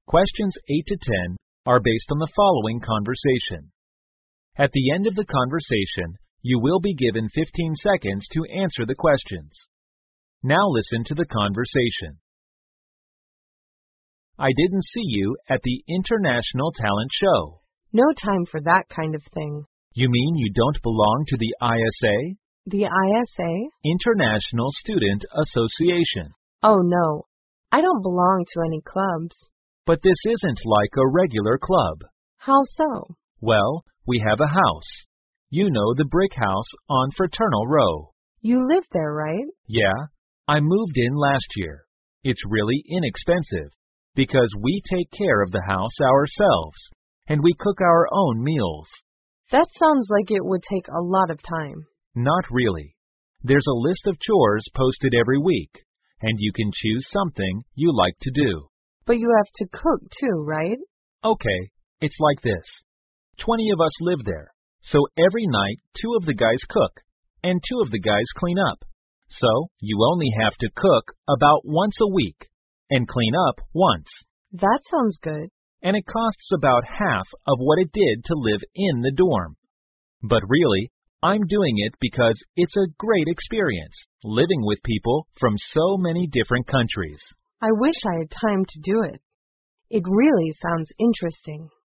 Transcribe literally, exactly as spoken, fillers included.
Questions eight to ten are based on the following conversation. At the end of the conversation, you will be given fifteen seconds to answer the questions. Now listen to the conversation. I didn't see you at the International Talent Show. No time for that kind of thing. You mean you don't belong to the I S A? The I S A? International Student Association. Oh no, I don't belong to any clubs. But this isn't like a regular club. How so? Well, we have a house. You know the brick house on Fraternal Row. You live there, right? Yeah, I moved in last year. It's really inexpensive because we take care of the house ourselves and we cook our own meals. That sounds like it would take a lot of time. Not really. There's a list of chores posted every week, and you can choose something you like to do. But you have to cook too, right? Okay, it's like this. Twenty of us live there, so every night two of the guys cook, and two of the guys clean up. So you only have to cook about once a week, and clean up once. That sounds good. And it costs about half of what it did to live in the dorm. But really, I'm doing it because it's a great experience, living with people from so many different countries. I wish I had time to do it. It really sounds interesting.